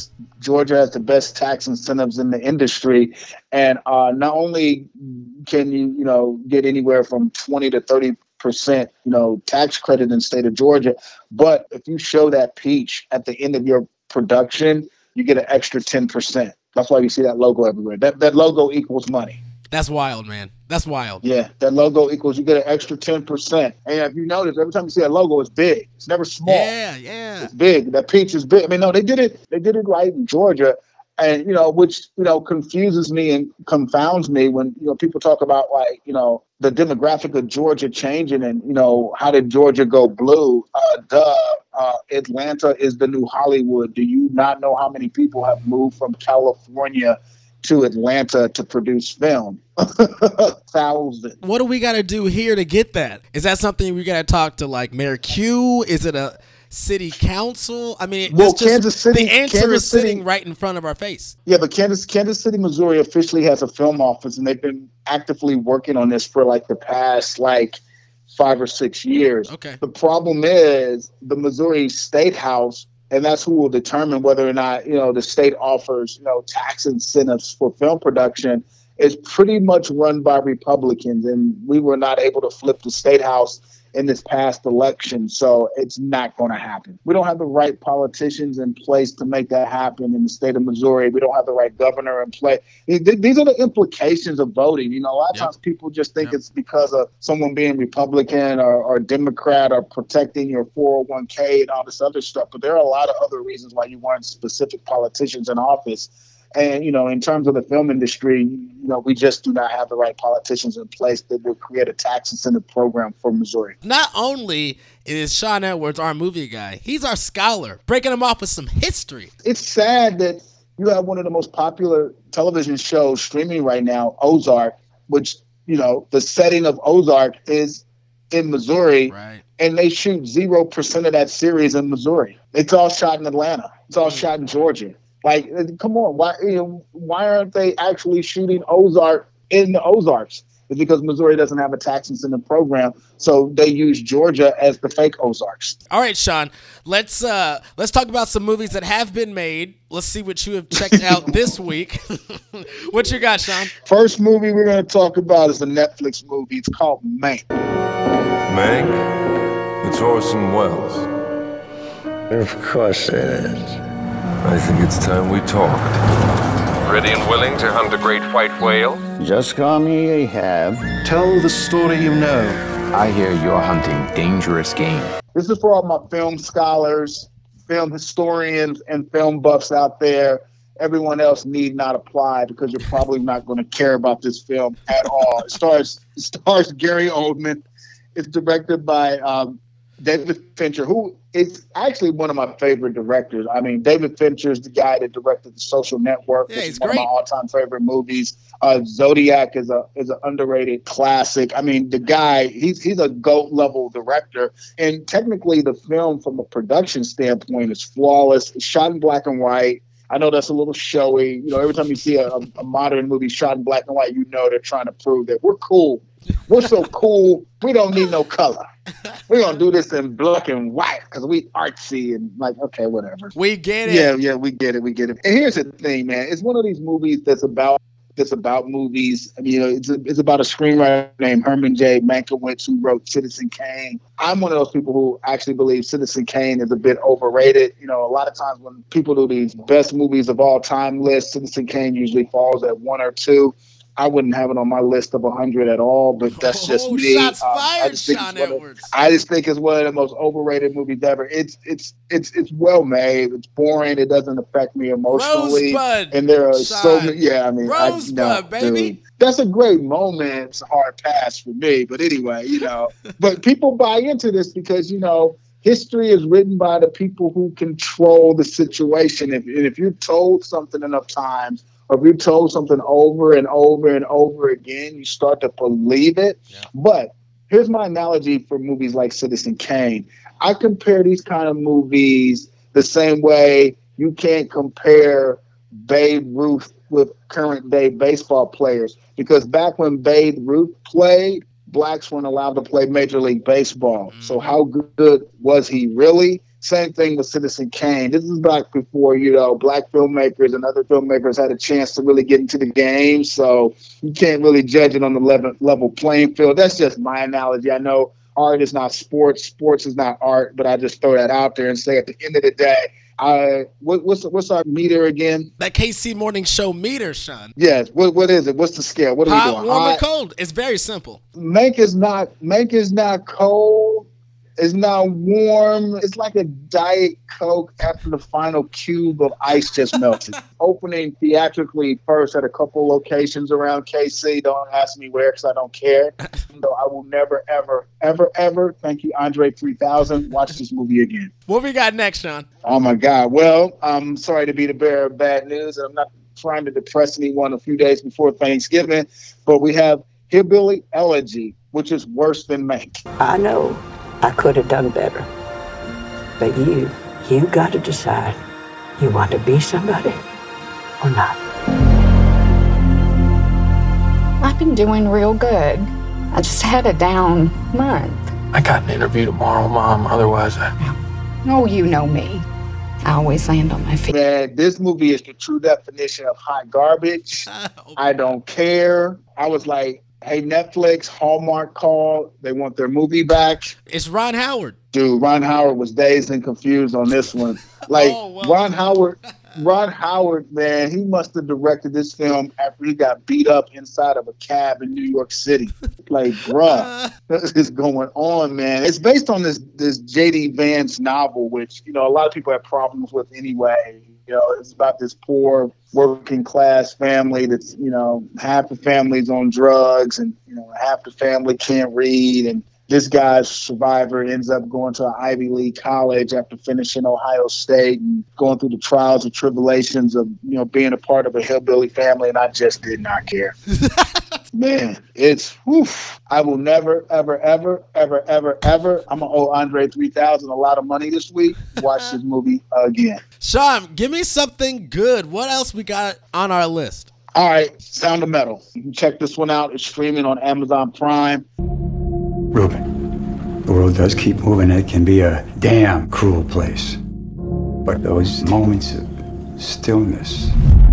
best tax incentives in the industry. And not only can you, get anywhere from 20 to 30%, tax credit in the state of Georgia, but if you show that peach at the end of your production, you get an extra 10%. That's why you see that logo everywhere. That logo equals money. That's wild, man. That's wild. Yeah, that logo equals, you get an extra 10%. And if you notice, every time you see that logo, it's big. It's never small. Yeah. It's big. That peach is big. I mean, no, they did it right in Georgia. And, which, confuses me and confounds me when, people talk about the demographic of Georgia changing and, how did Georgia go blue? Atlanta is the new Hollywood. Do you not know how many people have moved from California to Atlanta to produce film? Thousands. What do we got to do here to get that? Is that something we got to talk to Mayor Q? Is it a city council? I mean, Kansas City, the answer is sitting right in front of our face. Yeah, but Kansas City, Missouri officially has a film office, and they've been actively working on this for the past 5 or 6 years. Okay. The problem is the Missouri State House, and that's who will determine whether or not the state offers tax incentives for film production, is pretty much run by Republicans, and we were not able to flip the State House in this past election, so it's not going to happen. We don't have the right politicians in place to make that happen in the state of Missouri. We don't have the right governor in place. These are the implications of voting. A lot of times people just think it's because of someone being Republican or Democrat or protecting your 401k and all this other stuff, but there are a lot of other reasons why you want specific politicians in office. And, in terms of the film industry, we just do not have the right politicians in place that will create a tax incentive program for Missouri. Not only is Sean Edwards our movie guy, he's our scholar, breaking him off with some history. It's sad that you have one of the most popular television shows streaming right now, Ozark, which, the setting of Ozark is in Missouri. Right. And they shoot 0% of that series in Missouri. It's all shot in Atlanta. It's all shot in Georgia. Come on, why aren't they actually shooting Ozark in the Ozarks? It's because Missouri doesn't have a tax incentive program, so they use Georgia as the fake Ozarks. All right, Sean, let's talk about some movies that have been made. Let's see what you have checked out this week. What you got, Sean? First movie we're going to talk about is a Netflix movie. It's called Mank. Mank? It's Orson Welles. Of course it is. I think it's time we talked. Ready and willing to hunt a great white whale? Just call me Ahab. Tell the story you know. I hear you're hunting dangerous game. This is for all my film scholars, film historians, and film buffs out there. Everyone else need not apply because you're probably not going to care about this film at all. It stars Gary Oldman. It's directed by David Fincher, who is actually one of my favorite directors. I mean, David Fincher is the guy that directed The Social Network, which is one of my all-time favorite movies. Zodiac is an underrated classic. I mean, the guy, he's a GOAT-level director. And technically, the film, from a production standpoint, is flawless. It's shot in black and white. I know that's a little showy. You know, every time you see a modern movie shot in black and white, you know they're trying to prove that we're cool. We're so cool, we don't need no color. We're going to do this in black and white because we artsy and like, okay, whatever. We get it. Yeah, we get it. And here's the thing, man. It's one of these movies that's about movies. I mean, you know, it's about a screenwriter named Herman J. Mankiewicz who wrote Citizen Kane. I'm one of those people who actually believe Citizen Kane is a bit overrated. You know, a lot of times when people do these best movies of all time lists, Citizen Kane usually falls at 1 or 2. I wouldn't have it on my list of 100 at all, but that's just me. Shots fired, Sean Edwards. I just think it's one of the most overrated movies ever. It's well made. It's boring. It doesn't affect me emotionally. Rosebud, and there are Sean. so many. Yeah, I mean, Rosebud, baby. Dude, that's a great moment. It's a hard pass for me, but anyway, you know. But people buy into this because, you know, history is written by the people who control the situation. If you're told something enough times, or if you're told something over and over and over again, you start to believe it. Yeah. But here's my analogy for movies like Citizen Kane. I compare these kind of movies the same way you can't compare Babe Ruth with current day baseball players. Because back when Babe Ruth played, blacks weren't allowed to play Major League Baseball. So how good was he really? Same thing with Citizen Kane. This is back before, you know, black filmmakers and other filmmakers had a chance to really get into the game. So you can't really judge it on the level playing field. That's just my analogy. I know art is not sports. Sports is not art, but I just throw that out there and say at the end of the day, what's our meter again? That KC Morning Show meter, Sean. Yes. What is it? What's the scale? What are we doing? Hot, warm, or cold? It's very simple. Mank is not cold. It's not warm. It's like a Diet Coke after the final cube of ice just melted. Opening theatrically first at a couple locations around KC. Don't ask me where because I don't care. So I will never, ever, ever, ever, thank you, Andre 3000, watch this movie again. What we got next, Sean? Oh, my God. Well, I'm sorry to be the bearer of bad news. And I'm not trying to depress anyone a few days before Thanksgiving. But we have Hillbilly Elegy, which is worse than Mank. I know. I could have done better. But you got to decide. You want to be somebody or not? I've been doing real good. I just had a down month. I got an interview tomorrow, Mom. Otherwise, Oh, you know me. I always land on my feet. Man, this movie is the true definition of hot garbage. I don't care. I was like, hey, Netflix, Hallmark called. They want their movie back. It's Ron Howard. Dude, Ron Howard was dazed and confused on this one. Like, Ron Howard, man, he must have directed this film after he got beat up inside of a cab in New York City. Like, bruh, what is going on, man? It's based on this J.D. Vance novel, which, you know, a lot of people have problems with anyway. You know, it's about this poor working class family that's, you know, half the family's on drugs and, you know, half the family can't read. And this guy's survivor ends up going to an Ivy League college after finishing Ohio State and going through the trials and tribulations of, you know, being a part of a hillbilly family. And I just did not care. Man, it's, I will never, ever, ever, ever, ever, ever. I'm going to owe Andre 3000 a lot of money this week. Watch this movie again. Sean, give me something good. What else we got on our list? All right, Sound of Metal. You can check this one out. It's streaming on Amazon Prime. Ruben, the world does keep moving. It can be a damn cruel place. But those moments of stillness,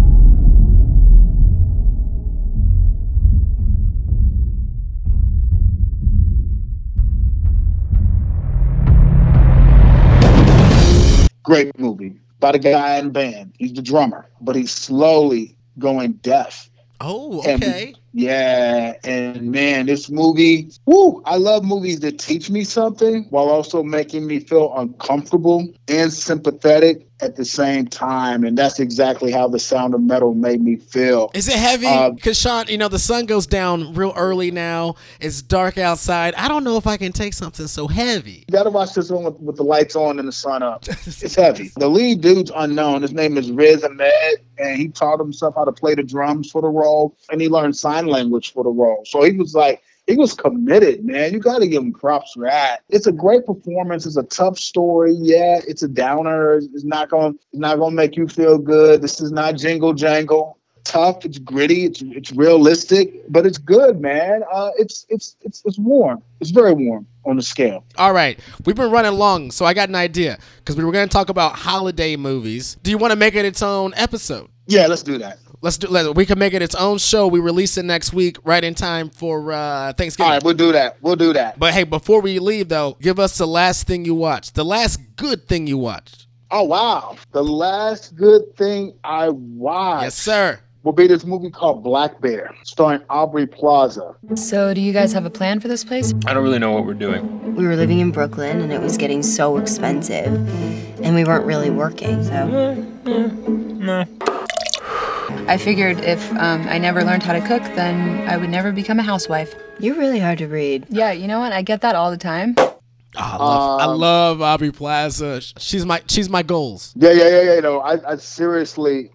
great movie. About a guy in a band. He's the drummer, but he's slowly going deaf. Oh, okay. And man, this movie, I love movies that teach me something while also making me feel uncomfortable and sympathetic at the same time. And that's exactly how The Sound of Metal made me feel. Is it heavy? Because, Sean, you know, the sun goes down real early now. It's dark outside. I don't know if I can take something so heavy. You got to watch this one with the lights on and the sun up. It's heavy. The lead dude's unknown. His name is Riz Ahmed, and he taught himself how to play the drums for the role, and he learned sign language for the role. So he was like he was committed, man. You got to give him props for that. It's a great performance. It's a tough story. Yeah, it's a downer. It's not going to make you feel good. This is not jingle jangle. Tough. It's gritty. It's realistic, but it's good, man. It's warm. It's very warm on the scale. All right, we've been running long, so I got an idea because we were going to talk about holiday movies. Do you want to make it its own episode? Yeah, let's do that. We can make it its own show. We release it next week, right in time for Thanksgiving. All right, we'll do that. But hey, before we leave though, give us the last thing you watched. The last good thing you watched. Oh wow, the last good thing I watched. Yes, sir. Will be this movie called Black Bear, starring Aubrey Plaza. So do you guys have a plan for this place? I don't really know what we're doing. We were living in Brooklyn, and it was getting so expensive, and we weren't really working, so... Nah. I figured if I never learned how to cook, then I would never become a housewife. You're really hard to read. Yeah, you know what? I get that all the time. Oh, I love Aubrey Plaza. She's my goals. Yeah. You know, I seriously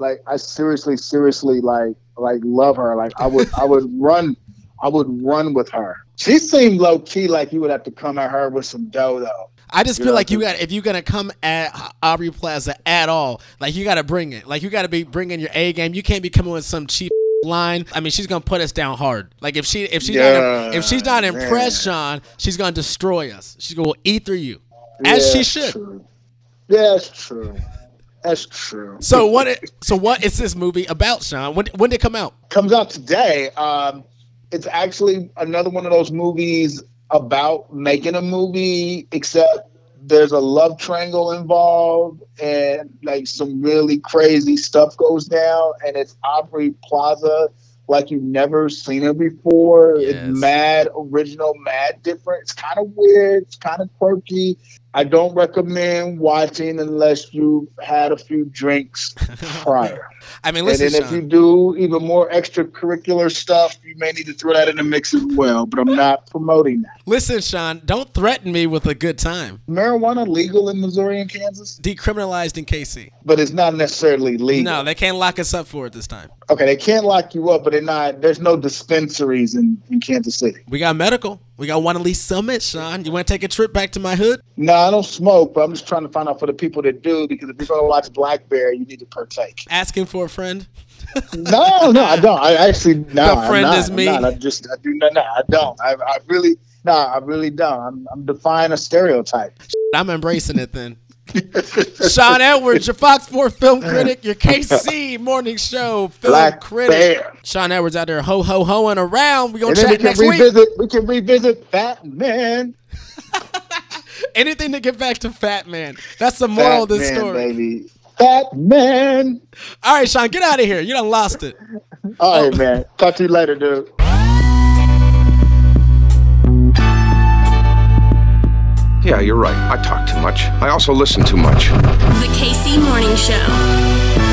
love her. Like I would run with her. She seemed low key like you would have to come at her with some dough though. I just feel like if you're gonna come at Aubrey Plaza at all, like you gotta bring it. Like you gotta be bringing your A game. You can't be coming with some cheap line. I mean, she's gonna put us down hard. Like if she's not impressed, Sean, she's gonna destroy us. She's gonna eat through you, as she should. True. Yeah, that's true. So what is this movie about, Sean? When did it come out? Comes out today. It's actually another one of those movies about making a movie, except there's a love triangle involved and like some really crazy stuff goes down, and it's Aubrey Plaza like you've never seen her before. Yes. It's mad original, mad different. It's kind of weird. It's kind of quirky. I don't recommend watching unless you've had a few drinks prior. I mean, listen, and then if you do even more extracurricular stuff, you may need to throw that in the mix as well, but I'm not promoting that. Listen, Sean, don't threaten me with a good time. Marijuana legal in Missouri and Kansas? Decriminalized in KC. But it's not necessarily legal. No, they can't lock us up for it this time. Okay, they can't lock you up, but there's no dispensaries in Kansas City. We got medical. We got one at least Summit, Sean. You want to take a trip back to my hood? No, I don't smoke, but I'm just trying to find out for the people that do, because if you're going to watch Black Bear, you need to partake. Asking for a friend? No, I don't. I actually, no. The friend is me. I don't. I really don't. I'm defying a stereotype. I'm embracing it then. Sean Edwards, your Fox 4 film critic, your KC morning show film Black critic. Bear. Sean Edwards out there hoing around. We're going to chat next week. We can revisit Fat Man. Anything to get back to Fat Man. That's the moral of this story. Baby. Fat Man. All right, Sean, get out of here. You done lost it. All right, man. Talk to you later, dude. Yeah, you're right. I talk too much. I also listen too much. The KC Morning Show.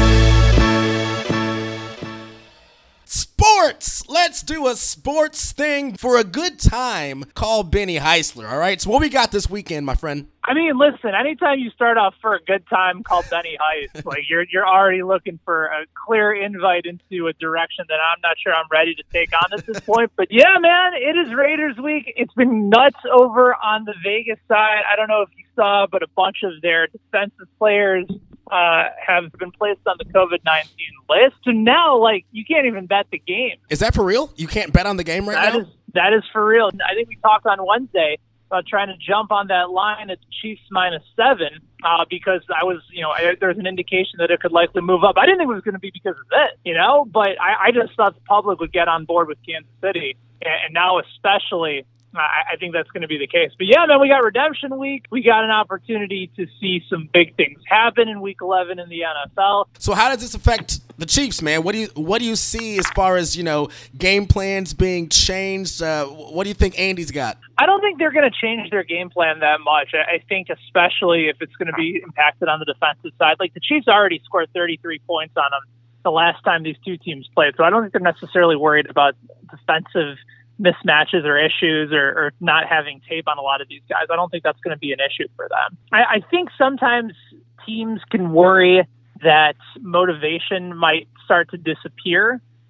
Sports! Let's do a sports thing for a good time called Benny Heisler, all right? So what we got this weekend, my friend? I mean, listen, anytime you start off for a good time called Benny Heist, like you're already looking for a clear invite into a direction that I'm not sure I'm ready to take on at this point. But yeah, man, it is Raiders week. It's been nuts over on the Vegas side. I don't know if you saw, but a bunch of their defensive players have been placed on the COVID-19 list. So now, like, you can't even bet the game. Is that for real? You can't bet on the game now? That is for real. I think we talked on Wednesday about trying to jump on that line at the Chiefs -7 because there's an indication that it could likely move up. I didn't think it was going to be because of this, but I just thought the public would get on board with Kansas City, and now especially I think that's going to be the case. But yeah, man, we got redemption week. We got an opportunity to see some big things happen in week 11 in the NFL. So how does this affect the Chiefs, man? What do you see as far as, game plans being changed? What do you think Andy's got? I don't think they're going to change their game plan that much. I think especially if it's going to be impacted on the defensive side. Like the Chiefs already scored 33 points on them the last time these two teams played. So I don't think they're necessarily worried about defensive mismatches or issues or not having tape on a lot of these guys. I don't think that's going to be an issue for them. I think sometimes teams can worry that motivation might start to disappear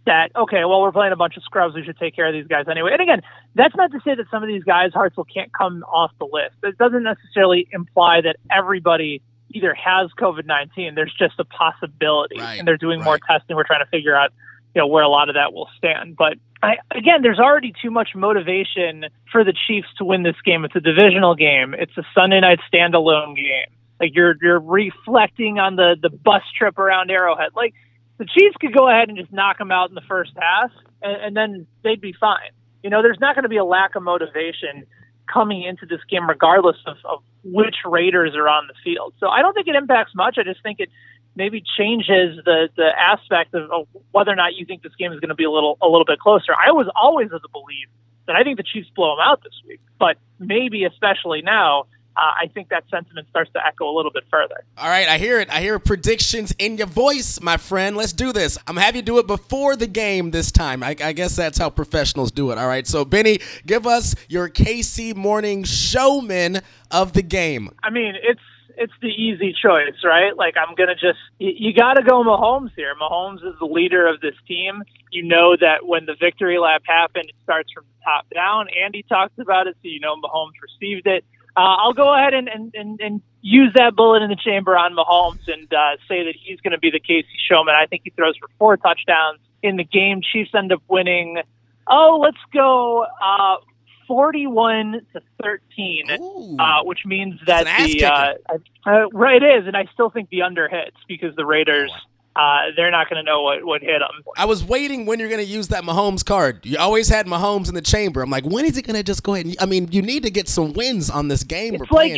that, okay, well, we're playing a bunch of scrubs. We should take care of these guys anyway. And again, that's not to say that some of these guys, Hartzell, can't come off the list. It doesn't necessarily imply that everybody either has COVID-19. There's just a possibility. Right, and they're doing more testing. We're trying to figure out, where a lot of that will stand. But again, there's already too much motivation for the Chiefs to win this game. It's a divisional game. It's a Sunday night standalone game. Like, you're reflecting on the bus trip around Arrowhead. Like, the Chiefs could go ahead and just knock them out in the first half, and then they'd be fine. There's not going to be a lack of motivation coming into this game, regardless of which Raiders are on the field. So I don't think it impacts much. I just think it maybe changes the aspect of whether or not you think this game is going to be a little bit closer. I was always of the belief that I think the Chiefs blow them out this week, but maybe especially now, I think that sentiment starts to echo a little bit further. All right, I hear it. I hear predictions in your voice, my friend. Let's do this. I'm having you do it before the game this time. I guess that's how professionals do it. All right, so Benny, give us your KC Morning showman of the game. I mean, it's the easy choice, right? Like, I'm going to you got to go Mahomes here. Mahomes is the leader of this team. You know that when the victory lap happened, it starts from the top down. Andy talked about it, so Mahomes received it. I'll go ahead and use that bullet in the chamber on Mahomes and say that he's going to be the KC showman. I think he throws for 4 touchdowns in the game. Chiefs end up winning. Let's go 41-13, which means that right it is, and I still think the under hits because the Raiders. They're not going to know what hit them. I was waiting when you're going to use that Mahomes card. You always had Mahomes in the chamber. I'm like, when is he going to just go ahead? I mean, you need to get some wins on this game. That's why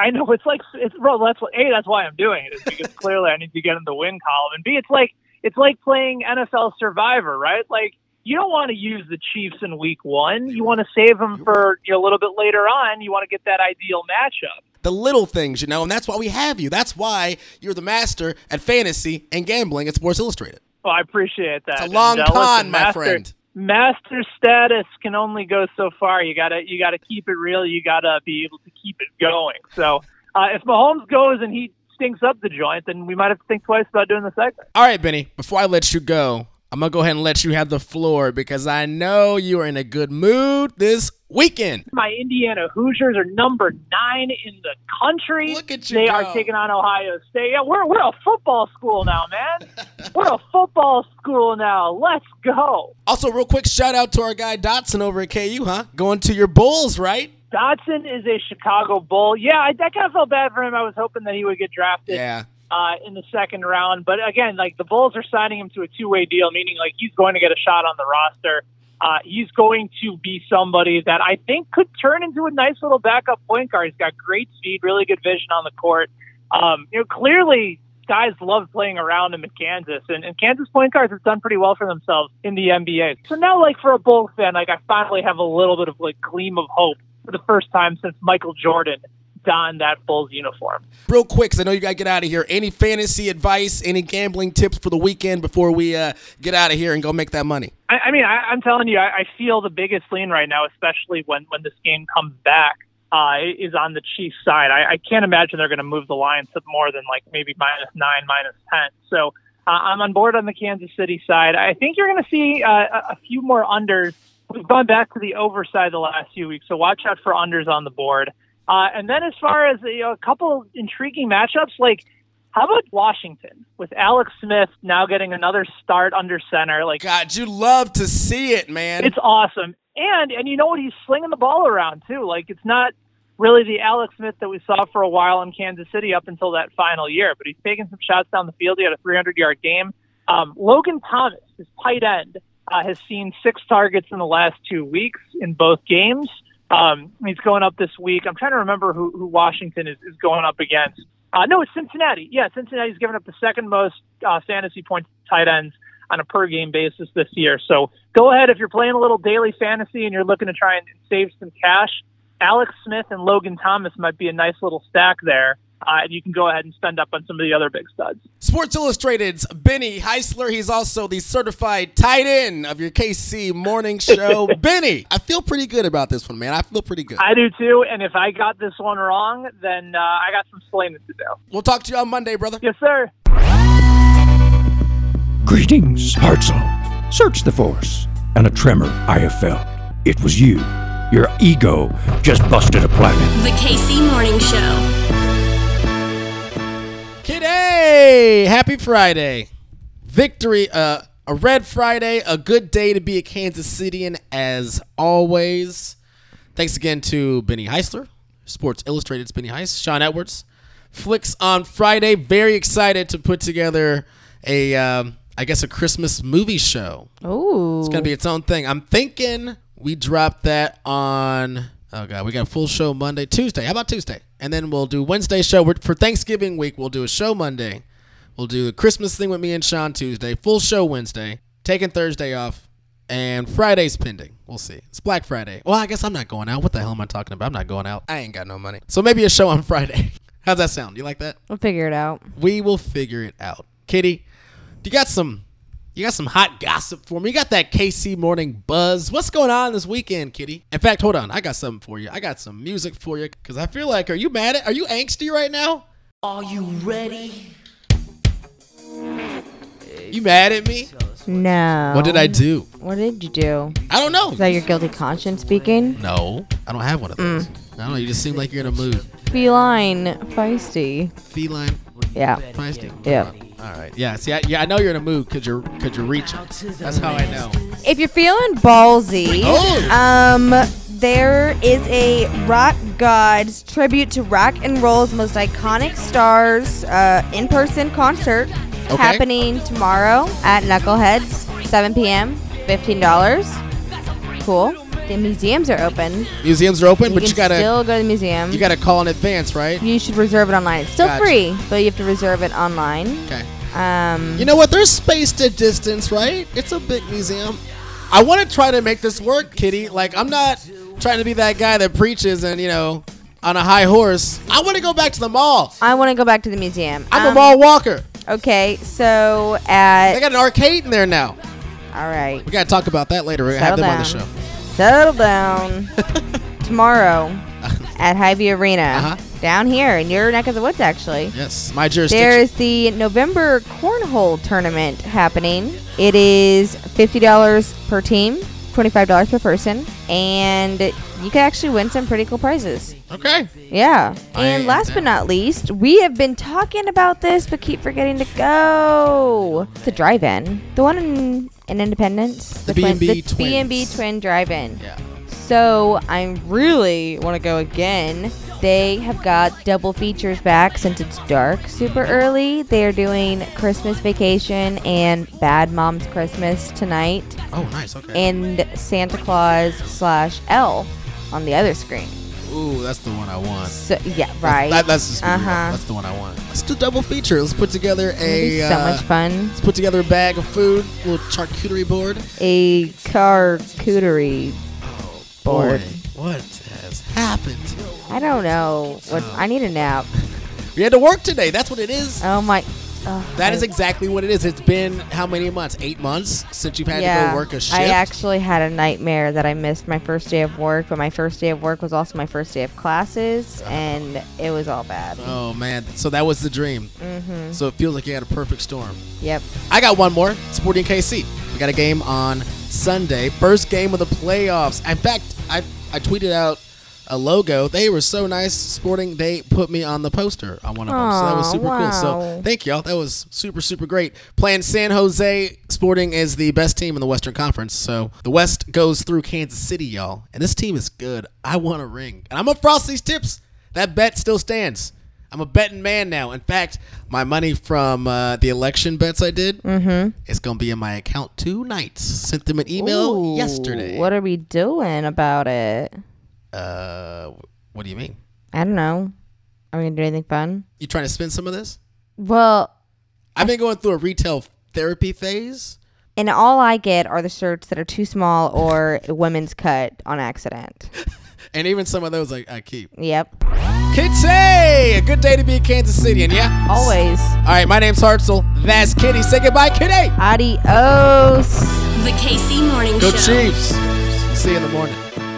I'm doing it, is because clearly I need to get in the win column. And B, it's like playing NFL Survivor, right? Like, you don't want to use the Chiefs in week 1. You want to save them for a little bit later on. You want to get that ideal matchup. The little things, and that's why we have you. That's why you're the master at fantasy and gambling at Sports Illustrated. Well, I appreciate that. It's a long con, my friend. Master status can only go so far. You gotta keep it real. You gotta be able to keep it going. So if Mahomes goes and he stinks up the joint, then we might have to think twice about doing the segment. All right, Benny. Before I let you go, I'm going to go ahead and let you have the floor because I know you are in a good mood this weekend. My Indiana Hoosiers are number 9 in the country. Look at you. They are taking on Ohio State. Yeah, we're a football school now, man. We're a football school now. Let's go. Also, real quick, shout out to our guy Dotson over at KU, huh? Going to your Bulls, right? Dotson is a Chicago Bull. Yeah, I kind of felt bad for him. I was hoping that he would get drafted. Yeah. In the second round. But again, like, the Bulls are signing him to a 2-way deal, meaning like he's going to get a shot on the roster. He's going to be somebody that I think could turn into a nice little backup point guard. He's got great speed, really good vision on the court. Clearly guys love playing around him in Kansas, and Kansas point guards have done pretty well for themselves in the NBA. So now, like, for a Bulls fan, like, I finally have a little bit of like gleam of hope for the first time since Michael Jordan don that Bulls uniform. Real quick, because I know you got to get out of here. Any fantasy advice, any gambling tips for the weekend before we get out of here and go make that money? I'm telling you, I feel the biggest lean right now, especially when this game comes back, is on the Chiefs side. I can't imagine they're going to move the line to more than like maybe -9, -10. So I'm on board on the Kansas City side. I think you're going to see a few more unders. We've gone back to the over side the last few weeks, so watch out for unders on the board. And then as far as a couple intriguing matchups, like, how about Washington with Alex Smith now getting another start under center? Like, God, you love to see it, man. It's awesome. And you know what? He's slinging the ball around, too. Like, it's not really the Alex Smith that we saw for a while in Kansas City up until that final year, but he's taking some shots down the field. He had a 300-yard game. Logan Thomas, his tight end, has seen 6 targets in the last 2 weeks in both games. He's going up this week. I'm trying to remember who Washington is going up against. No, it's Cincinnati. Yeah, Cincinnati's given up the second most fantasy points to tight ends on a per-game basis this year. So go ahead if you're playing a little daily fantasy and you're looking to try and save some cash. Alex Smith and Logan Thomas might be a nice little stack there. And you can go ahead and spend up on some of the other big studs. Sports Illustrated's Benny Heisler. He's also the certified tight end of your KC Morning Show. Benny, I feel pretty good about this one, man. I feel pretty good. I do, too. And if I got this one wrong, then I got some explaining to do. We'll talk to you on Monday, brother. Yes, sir. Greetings, Hartzell. Search the force, and a tremor I have felt. It was you. Your ego just busted a planet. The KC Morning Show. G'day! Happy Friday. Victory, a red Friday, a good day to be a Kansas Citian as always. Thanks again to Benny Heisler, Sports Illustrated's Benny Heist, Sean Edwards. Flicks on Friday. Very excited to put together a Christmas movie show. Ooh. It's going to be its own thing. I'm thinking we drop that on, we got a full show Monday, Tuesday. How about Tuesday? And then we'll do Wednesday show. For Thanksgiving week, we'll do a show Monday. We'll do the Christmas thing with me and Sean Tuesday. Full show Wednesday. Taking Thursday off. And Friday's pending. We'll see. It's Black Friday. Well, I guess I'm not going out. What the hell am I talking about? I'm not going out. I ain't got no money. So maybe a show on Friday. How's that sound? You like that? We'll figure it out. We will figure it out. Kitty, you got some hot gossip for me. You got that KC morning buzz. What's going on this weekend, Kitty? In fact, hold on. I got something for you. I got some music for you because I feel like, are you angsty right now? Are you ready? You mad at me? No. What did I do? What did you do? I don't know. Is that your guilty conscience speaking? No, I don't have one of those. I don't know. You just seem like you're in a mood. Feline feisty. Feline? Yeah. Feisty? Yeah. All right. Yeah. See, I know you're in a mood because you're reaching. That's how I know. If you're feeling ballsy, there is a Rock Gods tribute to rock and roll's most iconic stars in-person concert happening tomorrow at Knuckleheads, 7 p.m., $15. Cool. The museums are open. Museums are open, but you gotta still go to the museum. You gotta call in advance, right? You should reserve it online. It's still free, but you have to reserve it online. Okay. You know what? There's spaced at distance, right? It's a big museum. I want to try to make this work, Kitty. Like, I'm not trying to be that guy that preaches and, on a high horse. I want to go back to the mall. I want to go back to the museum. I'm a mall walker. Okay, so they got an arcade in there now. All right. We got to talk about that later. We're going to have them on the show. Settle down. Tomorrow at Hy-Vee Arena. Down here in your neck of the woods, actually. Yes, my jurisdiction. There is the November Cornhole Tournament happening. It is $50 per team, $25 per person, and you can actually win some pretty cool prizes. Okay. Yeah. And last but not least, we have been talking about this but keep forgetting to go. It's a drive-in. The one in Independence. The B&B Twins. B&B Twin Drive-In. Yeah. So I really want to go again. They have got double features back since it's dark super early. They are doing Christmas Vacation and Bad Moms Christmas tonight. Oh, nice. Okay. And Santa Claus /Elf on the other screen. Ooh, that's the one I want. So, yeah, right. That's just that's the one I want. Let's do double feature. Let's put together so much fun. Let's put together a bag of food, a little charcuterie board. A charcuterie board. Boy, what has happened? I don't know. I need a nap. We had to work today. That's what it is. Oh my. That is exactly what it is. It's been how many months? 8 months since you've had to go work a shift? I actually had a nightmare that I missed my first day of work, but my first day of work was also my first day of classes, and it was all bad. Oh, man. So that was the dream. Mm-hmm. So it feels like you had a perfect storm. Yep. I got one more. Sporting KC. We got a game on Sunday. First game of the playoffs. In fact, I tweeted out a logo. They were so nice. Sporting, they put me on the poster on one of them. So that was super cool. So thank y'all. That was super, super great. Playing San Jose. Sporting is the best team in the Western Conference. So the West goes through Kansas City, y'all. And this team is good. I want a ring. And I'm up for Frosty's tips. That bet still stands. I'm a betting man now. In fact, my money from the election bets I did is going to be in my account tonight. Sent them an email yesterday. What are we doing about it? What do you mean? I don't know. Are we going to do anything fun? You trying to spend some of this? Well, I've been going through a retail therapy phase. And all I get are the shirts that are too small or women's cut on accident. And even some of those I keep. Yep. Kitty! A good day to be in Kansas City, and yeah? Always. All right, my name's Hartzell. That's Kitty. Say goodbye, Kitty! Adios. The KC Morning Go Show. Chiefs. See you in the morning.